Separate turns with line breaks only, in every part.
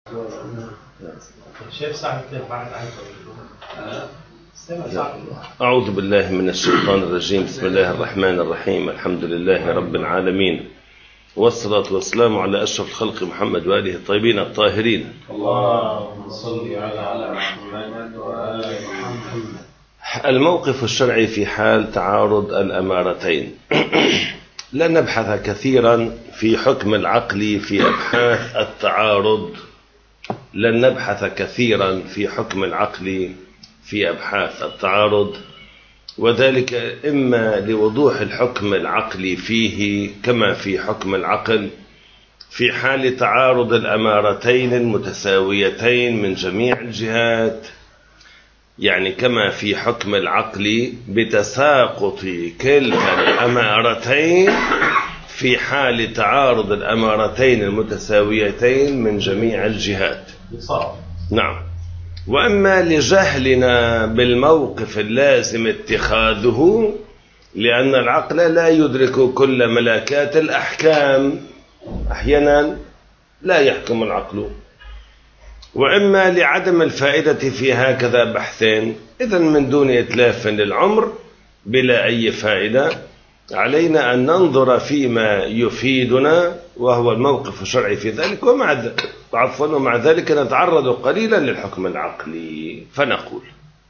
أعوذ بالله من الشيطان الرجيم. بسم الله الرحمن الرحيم. الحمد لله رب العالمين، والصلاة والسلام على أشرف الخلق محمد وآله الطيبين الطاهرين.
اللهم صل على محمد وآل محمد.
الموقف الشرعي في حال تعارض الأمارتين. لن نبحث كثيرا في حكم العقل في أبحاث التعارض، لن نبحث كثيرا في حكم العقل في أبحاث التعارض، وذلك إما لوضوح الحكم العقلي فيه كما في حكم العقل في حال تعارض الأمارتين المتساويتين من جميع الجهات، يعني كما في حكم العقل بتساقط كلتا الأمارتين في حال تعارض الأمارتين المتساويتين من جميع الجهات. نعم. وأما لجهلنا بالموقف اللازم اتخاذه، لأن العقل لا يدرك كل ملكات الأحكام، أحيانا لا يحكم العقل. وإما لعدم الفائدة في هكذا بحثين، إذن من دون إتلاف للعمر بلا أي فائدة علينا أن ننظر فيما يفيدنا وهو الموقف الشرعي في ذلك، ومع ذلك نتعرض قليلا للحكم العقلي. فنقول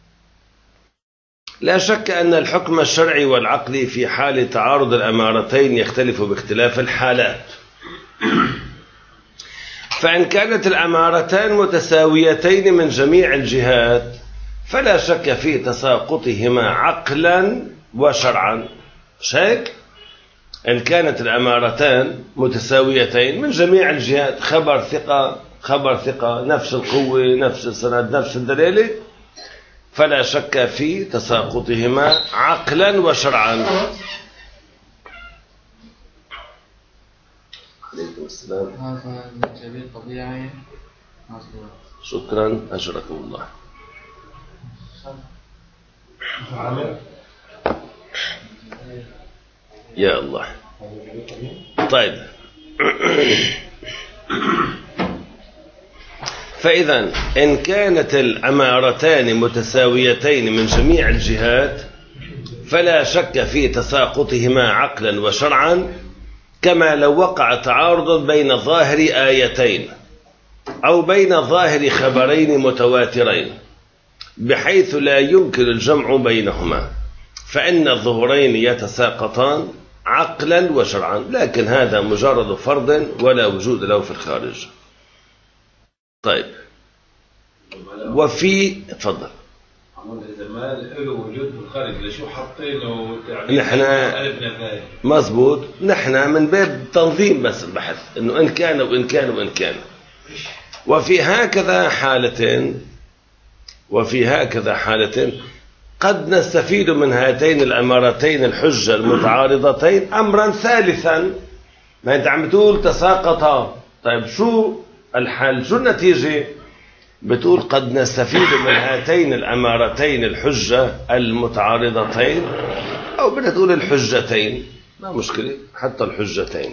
لا شك أن الحكم الشرعي والعقلي في حال تعارض الأمارتين يختلف باختلاف الحالات. فإن كانت الأمارتان متساويتين من جميع الجهات فلا شك في تساقطهما عقلا وشرعا. شك إن كانت الأمارتان متساويتين من جميع الجهات، خبر ثقة نفس القوة نفس السند نفس الدليل، فلا شك في تساقطهما عقلا وشرعا. عليكم السلام.
هذا الجبيل طبيعي.
شكرا، أجركم الله. يا الله. طيب، فإذا إن كانت الأمارتان متساويتين من جميع الجهات فلا شك في تساقطهما عقلا وشرعا، كما لو وقع تعارض بين ظاهر آيتين أو بين ظاهر خبرين متواترين بحيث لا يمكن الجمع بينهما، فإن الظهورين يتساقطان عقلا وشرعا، لكن هذا مجرد فرض ولا وجود له في الخارج. طيب، وفي تفضل.
إذا ما له وجود في الخارج لشو حاطينه؟
نحن مزبوط، نحن من باب تنظيم بس البحث، إنه إن كان وإن كان وإن كان. وفي هكذا حالة قد نستفيد من هاتين الأمارتين الحجة المتعارضتين أمرا ثالثا. ما أنت عم تقول تساقطا، طيب شو الحل، شو النتيجة؟ بتقول قد نستفيد من هاتين الأمارتين الحجة المتعارضتين، أو بدنا تقول الحجتين، ما مشكلة، حتى الحجتين.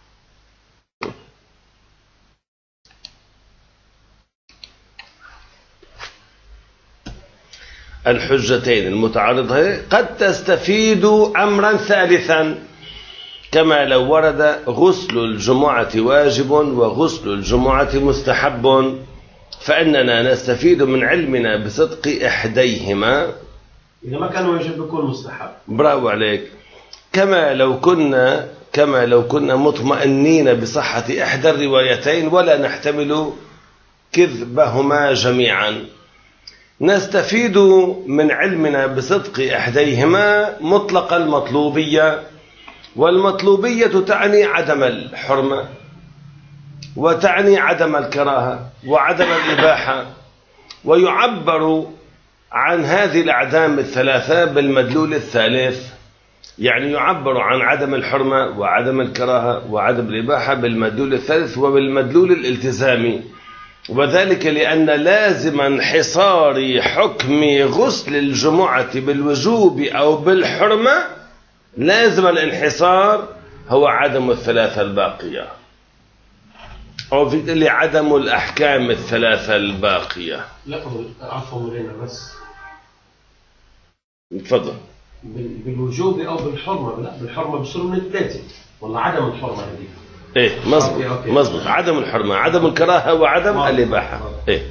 الحجتين المتعارضتين قد تستفيد أمرا ثالثا، كما لو ورد غسل الجمعة واجب وغسل الجمعة مستحب، فإننا نستفيد من علمنا بصدق إحديهما.
إذا ما كان واجب بيكون مستحب.
برافو عليك. كما لو كنا مطمئنين بصحة إحدى الروايتين ولا نحتمل كذبهما جميعا، نستفيد من علمنا بصدق إحديهما مطلق المطلوبية، والمطلوبية تعني عدم الحرمة وتعني عدم الكراهة وعدم الإباحة، ويعبر عن هذه الأعدام الثلاثة بالمدلول الثالث، يعني يعبر عن عدم الحرمة وعدم الكراهة وعدم الإباحة بالمدلول الثالث وبالمدلول الالتزامي، وذلك لأن لازم انحصار حكم غسل الجمعة بالوجوب أو بالحرمة، لازم الانحصار هو عدم الثلاثة الباقية. أو في اللي عدم الأحكام الثلاثة الباقية.
لا عفوا مرينا بس.
تفضل.
بالوجوب أو بالحرمة؟ لا بالحرمة بصير من الثلاثة ولا عدم الحرمة هذه؟
إيه مظبوط مظبوط، عدم الحرمة، عدم الكراهة وعدم الإباحة. إيه.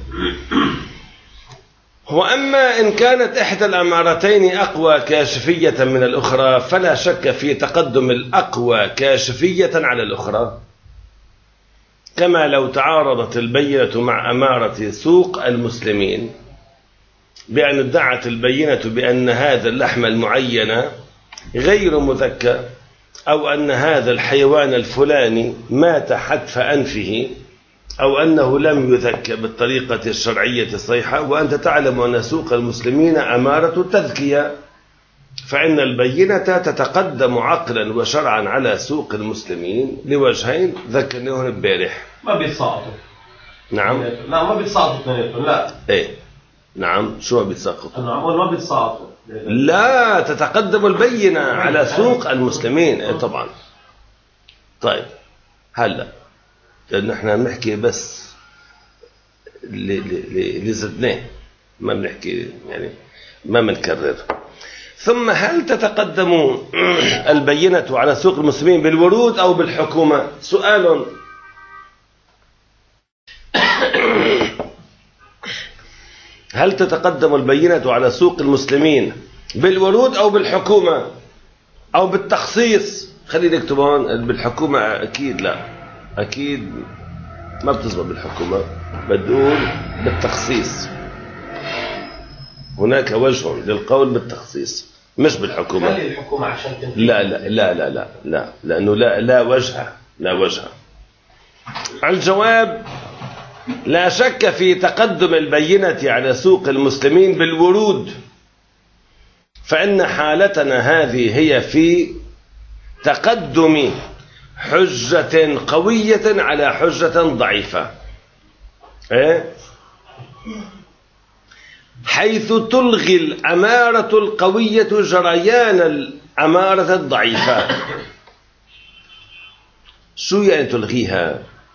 وأما إن كانت إحدى الأمارتين أقوى كاشفية من الأخرى فلا شك في تقدم الأقوى كاشفية على الأخرى، كما لو تعارضت البينة مع أمارة سوق المسلمين، بأن ادعت البينة بأن هذا اللحم المعين غير مذكى، أو أن هذا الحيوان الفلاني مات حتف أنفه، أو أنه لم يذكى بالطريقة الشرعية الصحيحة، وأنت تعلم أن سوق المسلمين أمارة تذكية، فإن البينة تتقدم عقلا وشرعا على سوق المسلمين لوجهين ذكرناهم البارح.
ما بيتساقطوا.
نعم.
لا ما بيتساقطوا اثنيناتهم. لا.
إيه نعم. شو ما بيتساقطوا؟
نعم ما بيتساقطوا.
لا، تتقدم البينة على سوق المسلمين. إيه طبعا. طيب هلا لأن احنا بنحكي بس اللي زدناه، ما بنحكي يعني ما بنكرر. ثم هل تتقدم البينة على سوق المسلمين بالورود أو بالحكومة؟ سؤال. هل تتقدم البينة على سوق المسلمين بالورود أو بالحكومة أو بالتخصيص؟ خلينا نكتب هون بالحكومة. أكيد لا، أكيد ما بتزبط بالحكومة، بدول بالتخصيص. هناك وجه للقول بالتخصيص مش بالحكومة.
خلي الحكومة عشان تنفذ.
لا لا لا لا لا لا، لأنه لا وجه، لا وجه. الجواب لا شك في تقدم البينة على سوق المسلمين بالورود، فإن حالتنا هذه هي في تقدم حجة قوية على حجة ضعيفة. إيه؟ حيث تلغي الأمارة القوية جريان الأمارة الضعيفة. شو يعني تلغيها؟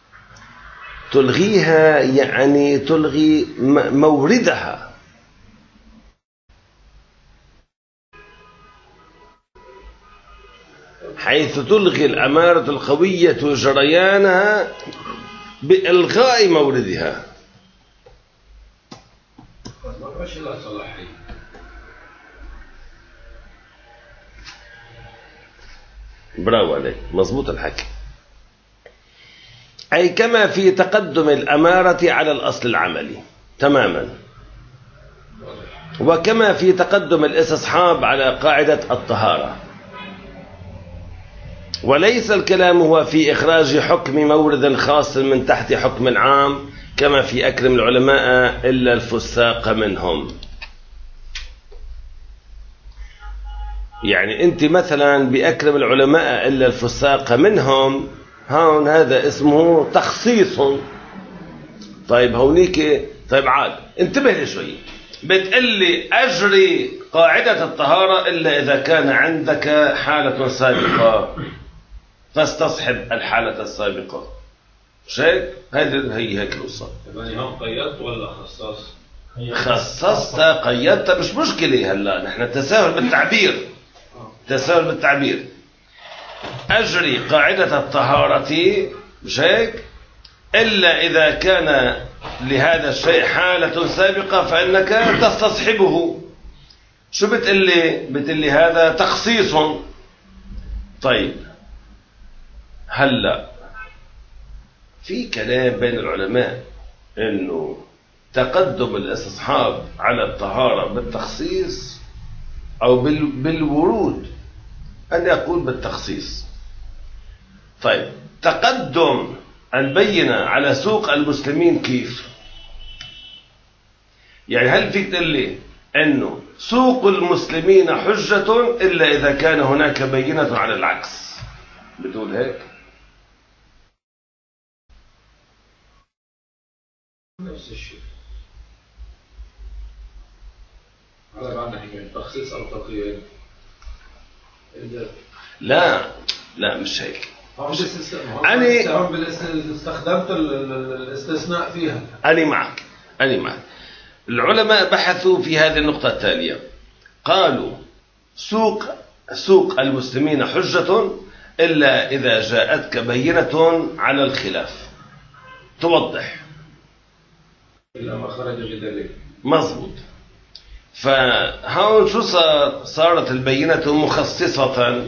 تلغيها يعني تلغي موردها. حيث تلغي الأمارة القوية جريانها بإلغاء موردها. برافو عليك، مظبوط الحكي. أي كما في تقدم الأمارة على الأصل العملي تماما، وكما في تقدم الاستصحاب على قاعدة الطهارة. وليس الكلام هو في إخراج حكم مورد خاص من تحت حكم عام، كما في أكرم العلماء إلا الفساق منهم. يعني أنت مثلا بأكرم العلماء إلا الفساق منهم، هون هذا اسمه تخصيص. طيب هونيك، طيب عاد انتبه لي شوي، بتقلي أجري قاعدة الطهارة إلا إذا كان عندك حالة سابقة فاستصحب الحالة السابقة. مش هيك؟ هي هيك القصة.
يعني هم قيدت ولا خصصت؟
خصصت قيدت مش مشكلة. هلا نحن تساهل بالتعبير، تساهل بالتعبير. أجري قاعدة الطهارة مش هيك إلا إذا كان لهذا الشيء حالة سابقة فإنك تستصحبه. شو بتقلي؟ بتقلي هذا تخصيص. طيب هلا في كلام بين العلماء إنه تقدم الاستصحاب على الطهارة بالتخصيص أو بالورود، أن يقول بالتخصيص. طيب تقدم البينة على سوق المسلمين كيف؟ يعني هل فيك تقول لي أنه سوق المسلمين حجة إلا إذا كان هناك بينة على العكس؟ بتقول هيك؟
نفس الشيء. هذا معنى حكاية تخصيص أو تقييد.
لا لا مش هيك.
استخدمت الاستثناء فيها.
أنا معك. العلماء بحثوا في هذه النقطة التالية، قالوا سوق المسلمين حجة إلا إذا جاءتك بينة على الخلاف توضح،
إلا ما خرج بدليل.
مظبوط. فهون شو صارت البينة مخصصة.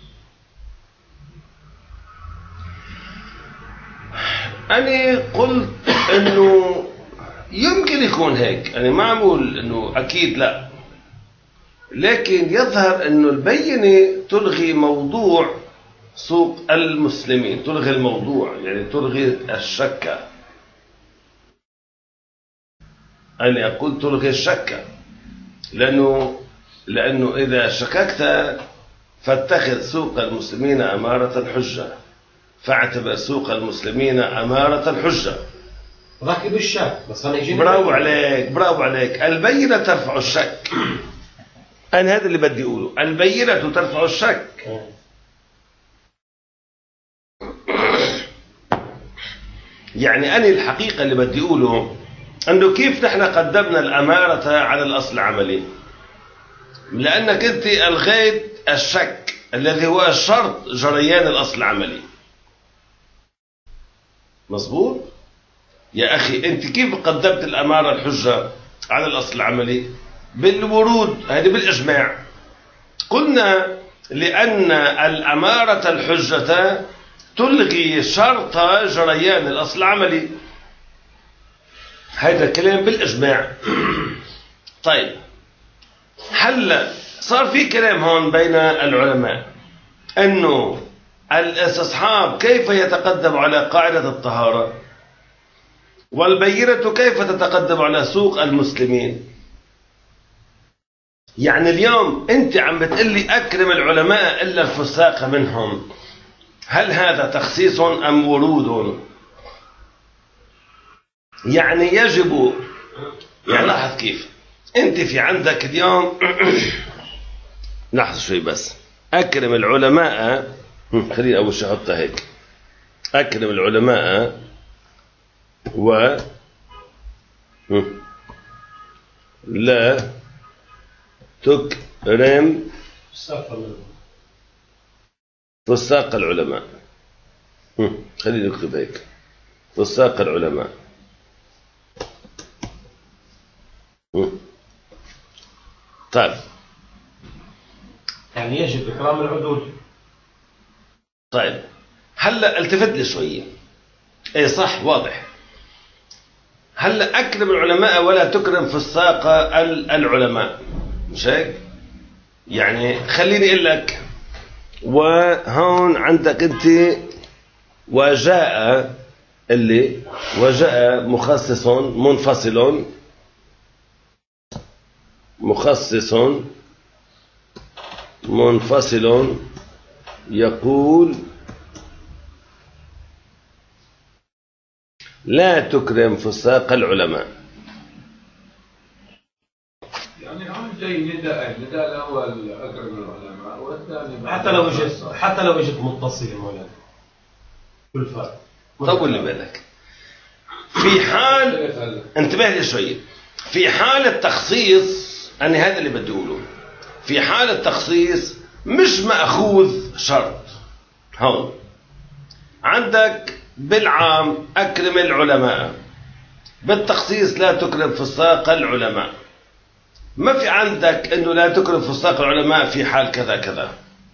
أنا قلت إنه يمكن يكون هيك، أنا ما أقول إنه أكيد لا، لكن يظهر إنه البينة تلغي موضوع سوق المسلمين، تلغي الموضوع، يعني تلغي الشك. أنا أقول تلغي الشك، لأنه إذا شككت فاتخذ سوق المسلمين أمارة الحجة، فاعتبر سوق المسلمين أمارة الحجة.
راكب الشك بس أنا يجيني.
برافو عليك. البينة ترفع الشك. أنا هذا اللي بدي أقوله، البينة ترفع الشك. يعني أنا الحقيقة اللي بدي أقوله أنه كيف نحن قدمنا الأمارة على الأصل العملي، لأنك أنت ألغيت الشك الذي هو شرط جريان الأصل العملي. مظبوط يا أخي، أنت كيف قدمت الأمارة الحجة على الأصل العملي؟ بالورود، هذه بالإجماع. قلنا لأن الأمارة الحجة تلغي شرط جريان الأصل العملي، هذا الكلام بالإجماع. طيب هلا صار في كلام هون بين العلماء أنه الاستصحاب كيف يتقدم على قاعدة الطهارة، والبينة كيف تتقدم على سوق المسلمين. يعني اليوم أنت عم بتقلي أكرم العلماء إلا الفساق منهم، هل هذا تخصيص أم ورود؟ يعني يجب، يعني لاحظ كيف أنت في عندك اليوم لحظة شوي بس، أكرم العلماء، خليني أول شيء أحطها هيك، أكرم العلماء و لا تكرم فساق العلماء. خليني نكتب هيك، فساق العلماء. طيب
يعني يجب إكرام العدول.
طيب هلا التفت لي شوية. ايه صح، واضح. هلا أكرم العلماء ولا تكرم فساق العلماء، مش هيك؟ يعني خليني أقول لك، وهون عندك أنت وجاء مخصص منفصل، مخصص منفصل يقول لا تكرم فساق العلماء.
يعني هم جاي نداء الأول أكرم العلماء والثاني
حتى لو اجت متصل مولانا كل فرق.
طول لي بالك، في حال انتبه لي شوية، في حال التخصيص، أنا هذا اللي بدي أقوله، في حال التخصيص مش مأخوذ شرط. هون عندك بالعام أكرم العلماء، بالتخصيص لا تكرم فساق العلماء. ما في عندك أنه لا تكرم فساق العلماء في حال كذا كذا.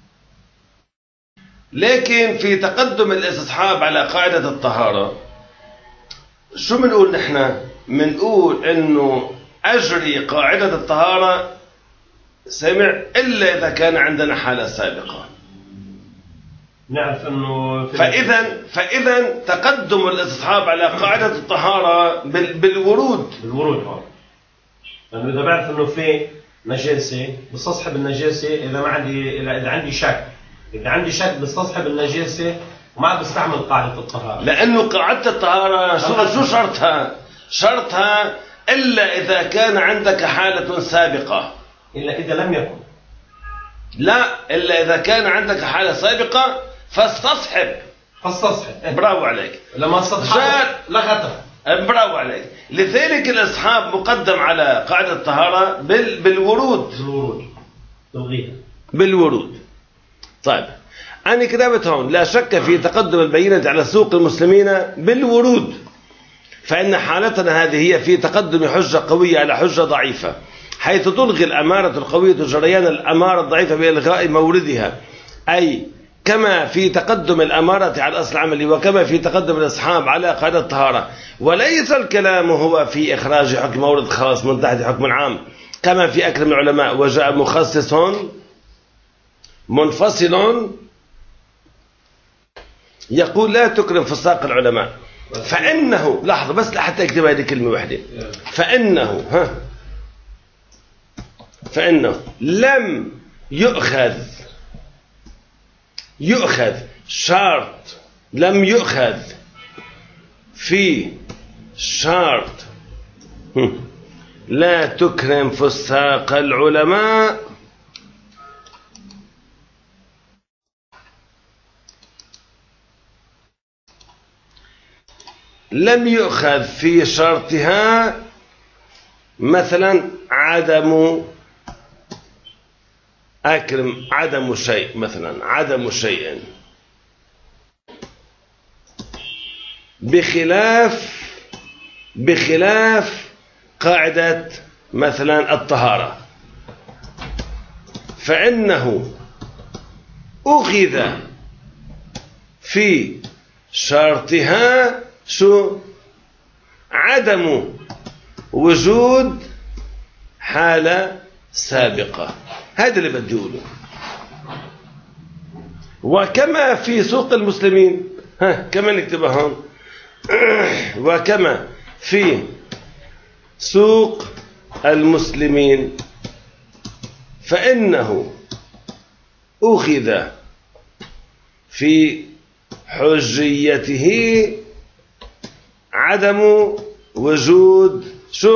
لكن في تقدم الاستصحاب على قاعدة الطهارة شو بنقول نحن؟ بنقول أنه أجري قاعدة الطهارة سمع إلا إذا كان عندنا حالة سابقة.
نعرف أنه
فإذا تقدم الاستصحاب على قاعدة الطهارة بالورود
هون، لأنه إذا بعرف أنه في نجاسة بستصحب النجاسة، إذا عندي شك بستصحب النجاسة وما بستعمل قاعدة الطهارة،
لأنه قاعدة الطهارة شو شرطها إلا إذا كان عندك حالة سابقة،
إلا إذا لم يكن،
لا إلا إذا كان عندك حالة سابقة فاستصحب.
فالسطح
برافو عليك.
لما السطح لغتها.
برافو عليك. لذلك الإصحاب مقدم على قاعدة الطهارة بالورود.
تلغيها
بالورود. طيب أنا كتبت هون لا شك في تقدم البينة على سوق المسلمين بالورود، فإن حالتنا هذه هي في تقدم حجة قوية على حجة ضعيفة، حيث تلغي الأمارة القوية جريان الأمارة الضعيفة بإلغاء موردها، أي كما في تقدم الأمارة على الأصل العملي وكما في تقدم الأصحاب على قاعدة الطهارة. وليس الكلام هو في إخراج حكم مورد خاص من تحت حكم عام كما في أكرم العلماء، وجاء مخصص منفصل يقول لا تكرم فساق العلماء، فإنه لحظة بس لحتى أكتب هذه كلمة واحدة، فإنه لم يؤخذ شرط، لم يؤخذ في شرط لا تكرم فساق العلماء لم يؤخذ في شرطها مثلا عدم شيء، مثلا عدم شيء، بخلاف قاعدة مثلا الطهارة، فإنه أخذ في شرطها عدم وجود حالة سابقة. هذا اللي بدي أقوله. وكما في سوق المسلمين، كما نكتبها هون، وكما في سوق المسلمين فإنه أخذ في حجيته عدم وجود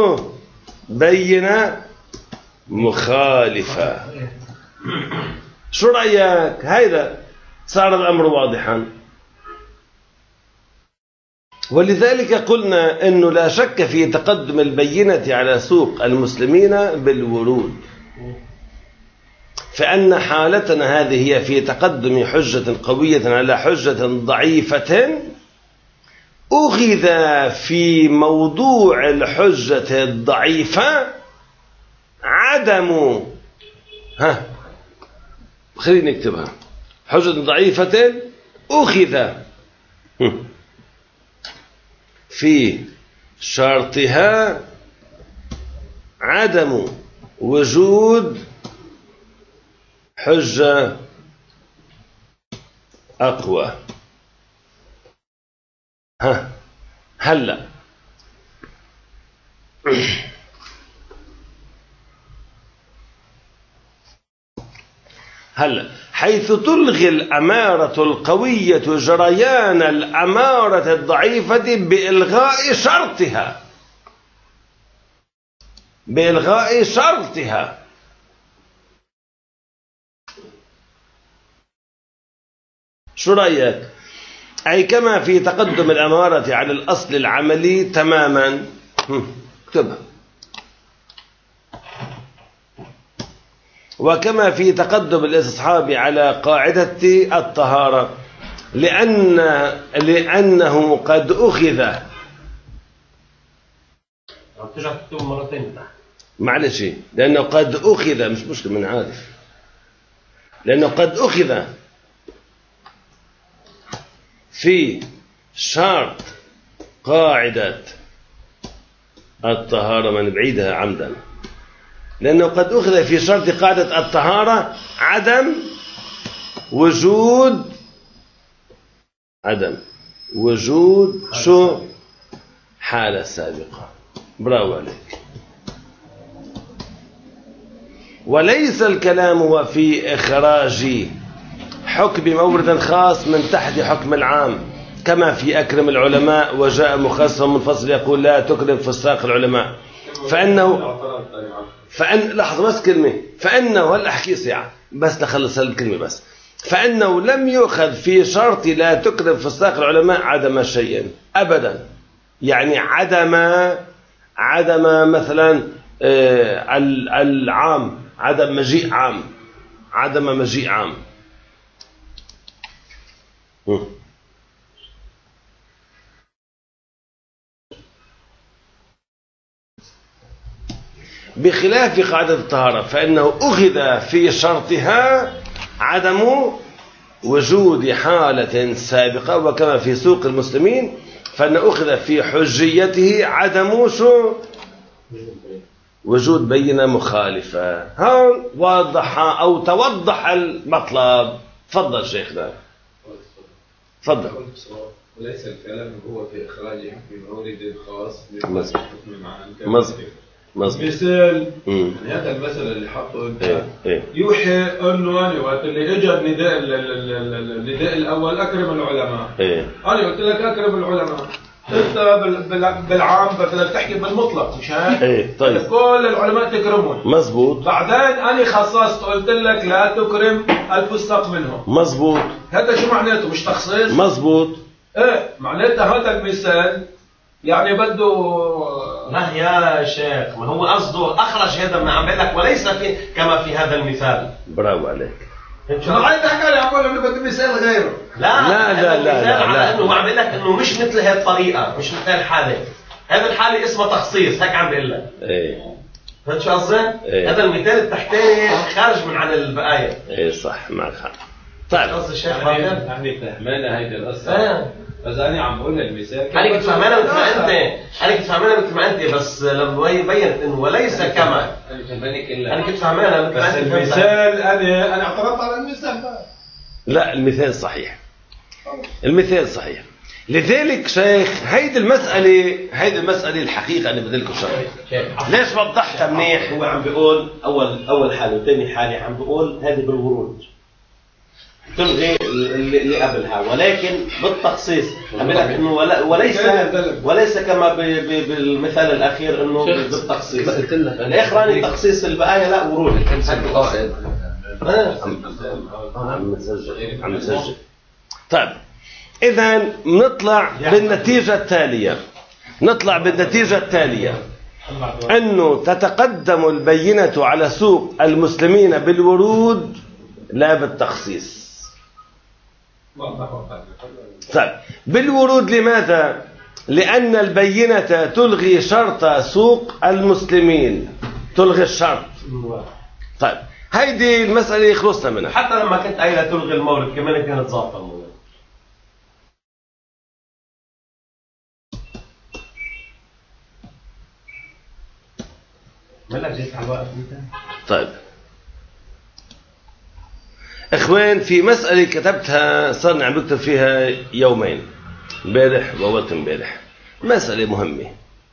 بينة مخالفة. شو رأيك؟ هيدا صار الأمر واضحا. ولذلك قلنا أنه لا شك في تقدم البينة على سوق المسلمين بالورود، فأن حالتنا هذه هي في تقدم حجة قوية على حجة ضعيفة، أخذ في موضوع الحجة الضعيفة عدم خلينا نكتبها، حجة ضعيفة أخذ في شرطها عدم وجود حجة أقوى. هلا حيث تلغي الأمارة القوية جريان الأمارة الضعيفة بإلغاء شرطها. شو رأيك؟ أي كما في تقدم الأمارة على الأصل العملي تماما. اكتبها. وكما في تقدم الاستصحاب على قاعدة الطهارة، لأنه قد أخذ.
ترجع تكتب مرتين
معلش، لأنه قد أخذ، مش مشكلة من عارف، لأنه قد أخذ في شرط قاعدة الطهارة، من بعيدها عمدا، لأنه قد أخذ في شرط قاعدة الطهارة عدم وجود شو حالة سابقة. برافو عليك. وليس الكلام في إخراج حكم مورد خاص من تحت حكم العام كما في أكرم العلماء، وجاء مخصص منفصل يقول لا تكرم فساق العلماء، لحظة بس كلمة، فإنه هلا أحكي ساعة بس لخلص هالكلمة بس، فإنه لم يؤخذ في شرط لا تكرم فساق العلماء عدم شيء أبدا. يعني عدم مثلا العام، عدم مجيء عام، عدم مجيء عام. بخلاف قاعدة الطهارة فإنه أخذ في شرطها عدم وجود حالة سابقة، وكما في سوق المسلمين فإن أخذ في حجيته عدم وجود بينة مخالفة. هون وضح أو توضح المطلب. تفضل شيخنا، تفضل.
وليس الكلام هو في إخراجهم في مورد خاص
مظبوط.
مثال يعني هذا المثل اللي حطه انت يوحي انه انا وقت اللي اجى النداء الاول اكرم العلماء، انا قلت لك اكرم العلماء، انت بالعام بدك تحكي بالمطلق مش هيك؟
طيب
كل العلماء تكرمهم.
مظبوط.
بعدين انا خصصت قلت لك لا تكرم الفساق منهم.
مظبوط.
هذا شو معناته؟ مش تخصيص؟
مظبوط.
معناته هذا المثال يعني بده
لا يا شيخ، ما هو قصده اخرج هذا ما عم بقول لك، وليس في كما في هذا المثال.
برافو عليك.
شو عايز تحكي لي عقول انه بدي مثال غيره؟
لا انه عم بقول لك انه مش مثل هي الطريقه، مش مثل الحاله. هذا الحاله اسمها تخصيص، هيك عم بقول لك. فهمت شو قصدي؟ هذا المثال التحتاني خارج من عن البقايا.
صح، معك حق. طيب
قصد الشيخ
يعني فهمانه هيدي القصه. بس انا عم بقول المثال
انا كنت فهمانه مثل ما انت، انا كنت فهمانه مثل ما انت، بس لما بينت انه وليس كما انا كنت فهمانه مثل
بس المثال انا اعترضت على المثال بقى.
لا، المثال صحيح، المثال صحيح. لذلك شيخ هيدي المسألة الحقيقة أنا بدي لكم شرح. ليش وضحتها منيح؟
هو عم بيقول أول حالة وثاني حالة عم بيقول هذه بالورود تلغي اللي قبلها، ولكن بالتخصيص عم لك انه وليس كما بالمثال الاخير انه بالتخصيص. الاخراني تخصيص البقايا لا ورود.
عم نسجل. طيب اذا نطلع بالنتيجة التالية انه تتقدم البينة على سوق المسلمين بالورود لا بالتخصيص. طيب بالورود لماذا؟ لأن البينة تلغي شرط سوق المسلمين، تلغي الشرط. طيب هيدي المسألة خلصنا منها.
حتى لما كنت قايلة تلغي المورد كمان كانت ظابطة الموضوع. مالك جيت على الوقت انت؟
طيب اخوان، في مسألة كتبتها صرنا عم بكتب فيها يومين، امبارح وأول امبارح، مسألة مهمة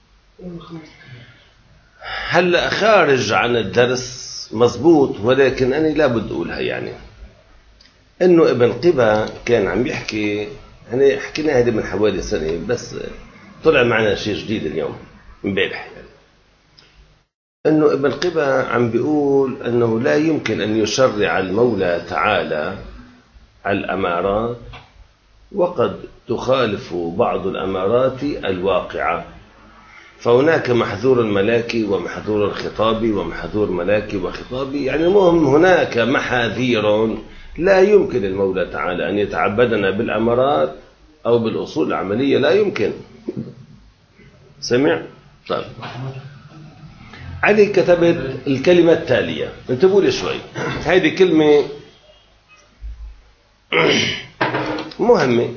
هلا خارج عن الدرس مزبوط، ولكن أنا لا بدي أقولها. يعني إنه ابن قبة كان عم يحكي، يعني حكينا هذه من حوالي سنة، بس طلع معنا شيء جديد اليوم امبارح. يعني إنه ابن قبة عم بيقول أنه لا يمكن أن يشرع المولى تعالى الأمارات وقد تخالف بعض الأمارات الواقعة، فهناك محظور الملاكي ومحظور الخطابي ومحظور ملاكي وخطابي. يعني المهم هناك محاذير لا يمكن المولى تعالى أن يتعبدنا بالأمارات أو بالأصول العملية، لا يمكن. سمع؟ طيب علي كتبت الكلمة التالية، انتبهوا لي شوي، هذه كلمة مهمة.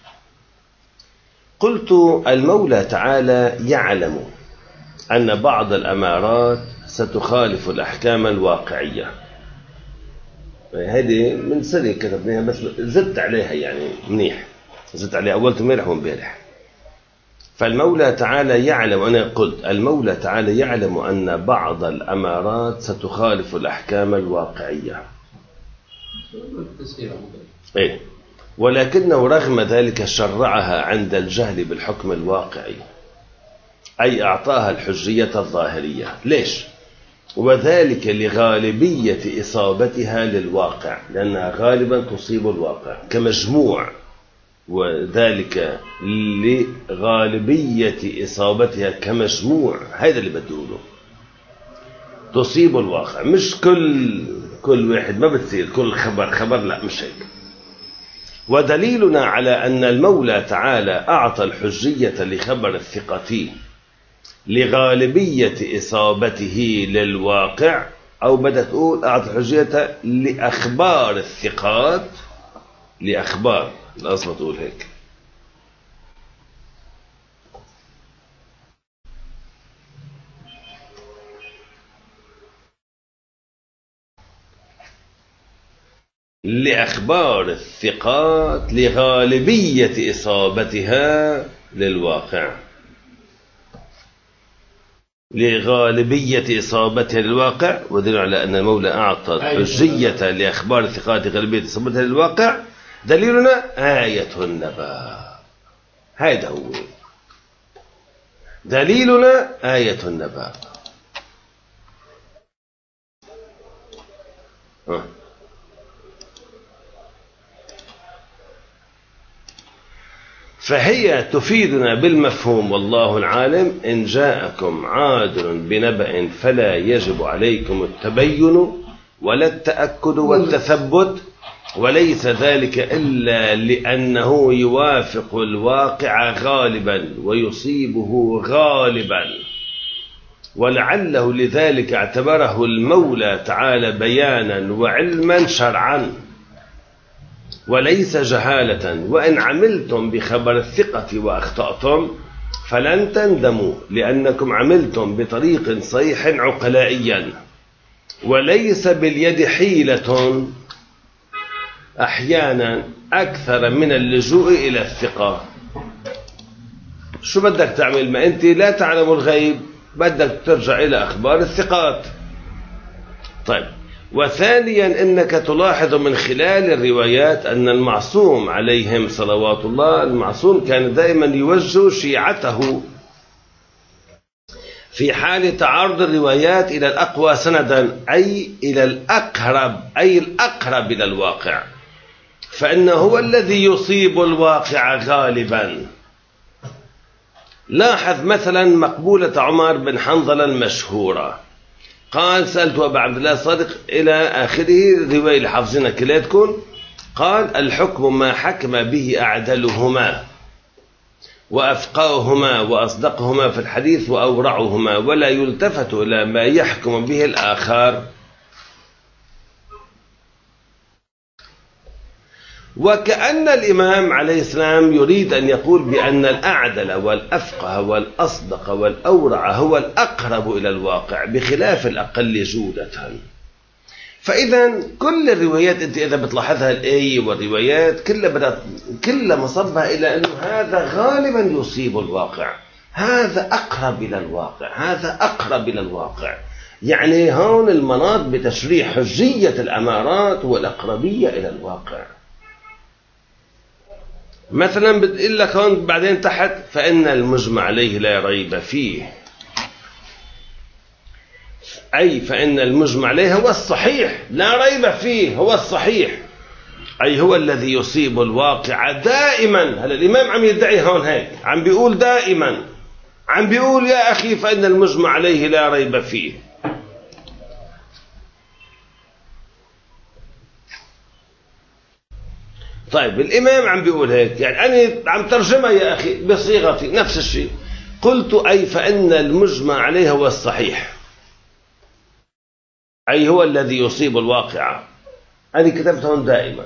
قلت المولى تعالى يعلم أن بعض الأمارات ستخالف الأحكام الواقعية. هذه من سنة كتبناها بس زدت عليها، يعني منيح زدت عليها أول امبارح وامبارح. فالمولى تعالى يعلم، أنا قلت المولى تعالى يعلم أن بعض الأمارات ستخالف الأحكام الواقعية، ولكنه رغم ذلك شرعها عند الجهل بالحكم الواقعي، أي أعطاها الحجية الظاهرية. ليش؟ وذلك لغالبية إصابتها للواقع، لأنها غالبا تصيب الواقع كمجموع، وذلك لغالبية إصابتها كمجموع. هذا اللي بدونه، تصيب الواقع، مش كل واحد، ما بتصير كل خبر، لا مش هيك. ودليلنا على أن المولى تعالى أعطى الحجية لخبر الثقة لغالبية إصابته للواقع، أو بدأت تقول أعطى الحجية لأخبار الثقات، لأخبار، الأصل تقول هيك. لأخبار الثقات لغالبية إصابتها للواقع، لغالبية إصابتها للواقع. ودليل على أن المولى أعطى الحجية لأخبار الثقات لغالبية إصابتها للواقع، دليلنا آية النبأ. هذا هو دليلنا، آية النبأ. فهي تفيدنا بالمفهوم، والله العالم، إن جاءكم عادل بنبأ فلا يجب عليكم التبين ولا التأكد والتثبت، وليس ذلك إلا لأنه يوافق الواقع غالبا ويصيبه غالبا، ولعله لذلك اعتبره المولى تعالى بيانا وعلما شرعا وليس جهالة. وإن عملتم بخبر الثقة وأخطأتم فلن تندموا، لأنكم عملتم بطريق صحيح عقلائيا، وليس باليد حيلة أحيانا أكثر من اللجوء إلى الثقة. شو بدك تعمل؟ ما أنت لا تعلم الغيب، بدك ترجع إلى أخبار الثقات. طيب، وثانيا إنك تلاحظ من خلال الروايات أن المعصوم عليهم صلوات الله، المعصوم كان دائما يوجه شيعته في حال تعارض الروايات إلى الأقوى سندا، أي إلى الأقرب، أي الأقرب إلى الواقع، فإنه هو الذي يصيب الواقع غالبا. لاحظ مثلا مقبولة عمر بن حنظلة المشهورة، قال سألت أبا عبد الله الصادق إلى آخره، الرواية اللي حافظينها كلاتكم، قال الحكم ما حكم به أعدلهما وأفقاهما وأصدقهما في الحديث وأورعهما، ولا يلتفت إلى ما يحكم به الآخر. وكأن الإمام عليه السلام يريد أن يقول بأن الأعدل والأفقه والأصدق والأورع هو الأقرب إلى الواقع بخلاف الأقل جودة. فإذا كل الروايات أنت إذا بتلاحظها، الآية والروايات كلها مصبها إلى أنه هذا غالبا يصيب الواقع، هذا أقرب إلى الواقع، هذا أقرب إلى الواقع. يعني هون المناط بتشريح حجية الأمارات والأقربية إلى الواقع. مثلا بتقول لك هون بعدين تحت فإن المجمع عليه لا ريب فيه، أي فإن المجمع عليه هو الصحيح، لا ريب فيه، هو الصحيح، أي هو الذي يصيب الواقع دائما. هل الإمام عم يدعي هون هيك، عم بيقول دائما، عم بيقول يا أخي فإن المجمع عليه لا ريب فيه. طيب الإمام عم بيقول هيك، يعني أنا عم ترجمها يا أخي بصيغتي نفس الشيء، قلت أي فإن المجمع عليه هو الصحيح، أي هو الذي يصيب الواقع. أنا كتبت هون دائما.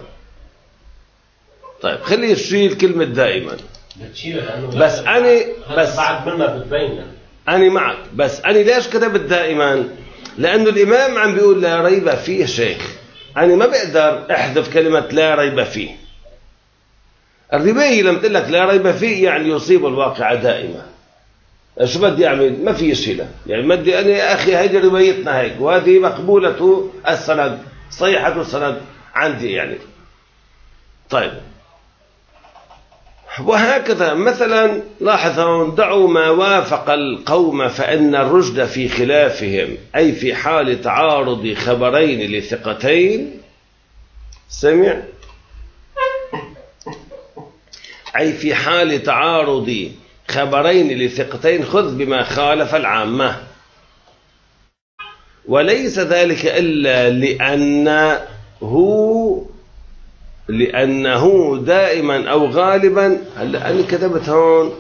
طيب خلي يشيل كلمة دائما، بس أنا
بعد منها بتبين.
أنا معك، بس أنا ليش كتبت دائما؟ لأنه الإمام عم بيقول لا ريب فيه شيخ، أنا ما بقدر أحذف كلمة لا ريب فيه. الرواية لما تقول لك لا ريب فيه يعني يصيب الواقع دائما. شو بدي أعمل؟ ما في شيء، يعني ما بدي أنا يا أخي هيدي روايتنا هيك، وهذه مقبولة السند، صحيحة السند عندي يعني. طيب وهكذا مثلا لاحظوا دعوا ما وافق القوم فإن الرشد في خلافهم، أي في حال تعارض خبرين لثقتين سمع، أي في حال تعارض خبرين لثقتين خذ بما خالف العامة، وليس ذلك إلا لأنه دائما أو غالبا. هلا أنا كتبت هون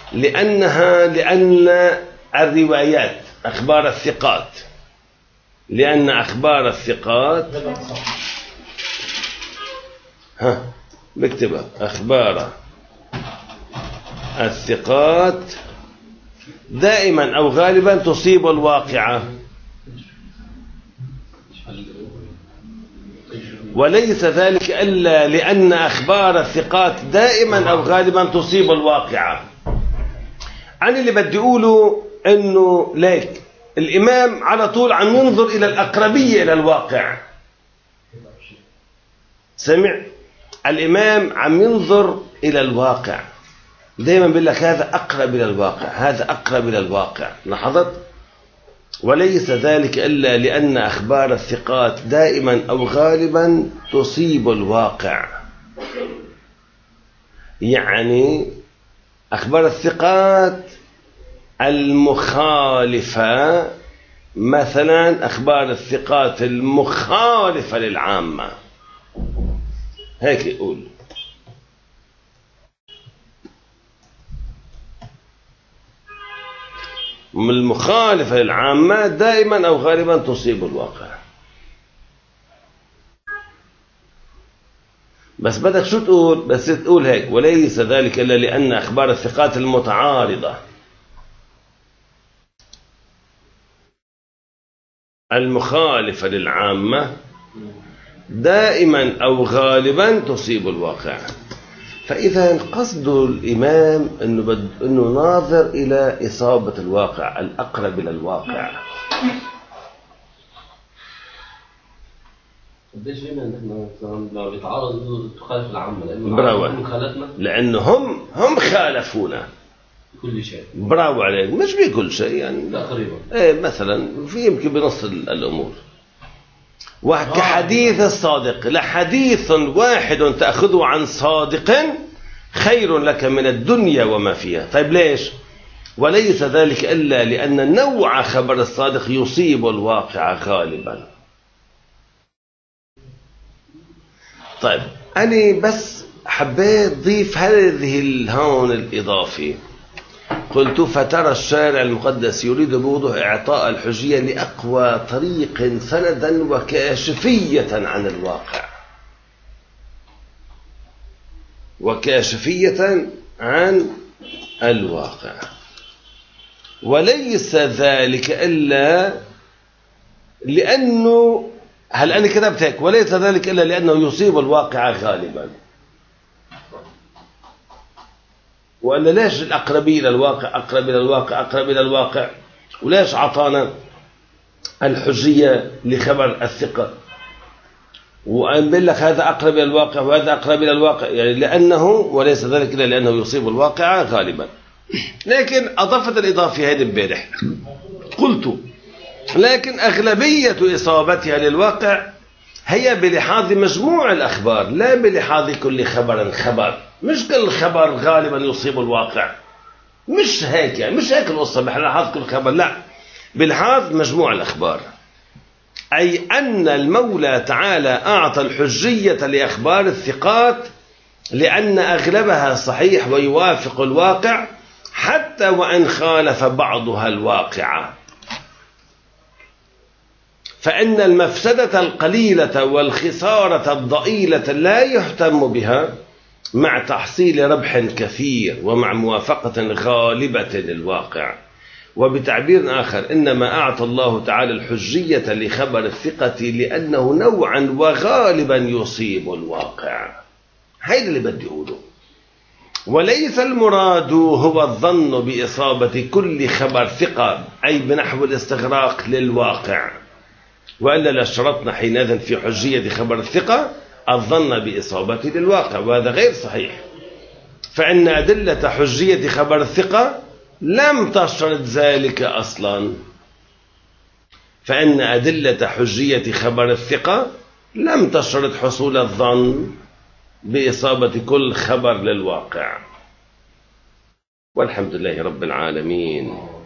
لأن الروايات أخبار الثقات، لأن أخبار الثقات بكتبها أخبار الثقات دائما أو غالبا تصيب الواقعة، وليس ذلك إلا لأن أخبار الثقات دائما أو غالبا تصيب الواقعة. أنا اللي بدي أقوله إنه ليك الإمام على طول عم ينظر إلى الأقربية إلى الواقع. سمع؟ الإمام عم ينظر إلى الواقع، دائما بيقول لك هذا أقرب إلى الواقع، هذا أقرب إلى الواقع. لاحظت؟ وليس ذلك إلا لأن أخبار الثقات دائما أو غالبا تصيب الواقع. يعني أخبار الثقات المخالفة، مثلا أخبار الثقات المخالفة للعامة، هيك يقول. من المخالفة للعامة دائما أو غالبا تصيب الواقع. بس بدك شو تقول؟ بس تقول هيك وليس ذلك إلا لأن أخبار الثقات المتعارضة المخالفة للعامة دائما أو غالبا تصيب الواقع. فإذا قصد الإمام إنه ناظر إلى إصابة الواقع، الأقرب إلى الواقع.
قديش فينا نحن لو يتعارض تخالف العامة؟
لأنه هم خالفونا
كل شيء.
براو عليك، مش بكل شيء يعني
تقريبا.
إيه مثلا في يمكن بنص الأمور. وكحديث الصادق، لحديث واحد تأخذه عن صادق خير لك من الدنيا وما فيها. طيب ليش؟ وليس ذلك إلا لأن نوع خبر الصادق يصيب الواقع غالبا. طيب أنا بس حبيت ضيف هذه هون الإضافة. قلت فترى الشارع المقدس يريد بوضوح إعطاء الحجية لأقوى طريق سندا وكاشفية عن الواقع، وكاشفية عن الواقع. وليس ذلك إلا لأنه، هل أنا كتبت هيك؟ وليس ذلك إلا لأنه يصيب الواقع غالبا. وأن ليش الأقربين إلى الواقع أقرب إلى الواقع أقرب إلى الواقع؟ وليش عطانا الحجية لخبر الثقة وأن بيقول لك هذا أقرب إلى الواقع وهذا أقرب إلى الواقع؟ يعني لأنه وليس ذلك إلا لأنه يصيب الواقع غالبا. لكن أضفت الإضافة هذه امبارح، قلت لكن أغلبية إصابتها للواقع هي بلحاظ مجموع الأخبار لا بلحاظ كل خبر. مش كل خبر غالبا يصيب الواقع، مش هيك يعني، مش هيك القصة بلحاظ كل خبر، لا، بلحاظ مجموع الأخبار. أي أن المولى تعالى أعطى الحجية لأخبار الثقات لأن أغلبها صحيح ويوافق الواقع حتى وإن خالف بعضها الواقع. فإن المفسدة القليلة والخسارة الضئيلة لا يهتم بها مع تحصيل ربح كثير ومع موافقة غالبة للواقع. وبتعبير آخر، إنما أعطى الله تعالى الحجية لخبر الثقة لأنه نوعا وغالبا يصيب الواقع. هيدا اللي بدي أقوله. وليس المراد هو الظن بإصابة كل خبر ثقة أي بنحو الاستغراق للواقع، وإلا لاشترطنا حينئذ في حجية خبر الثقة الظن بإصابته للواقع، وهذا غير صحيح. فإن أدلة حجية خبر الثقة لم تشترط ذلك أصلا. فإن أدلة حجية خبر الثقة لم تشترط حصول الظن بإصابة كل خبر للواقع. والحمد لله رب العالمين.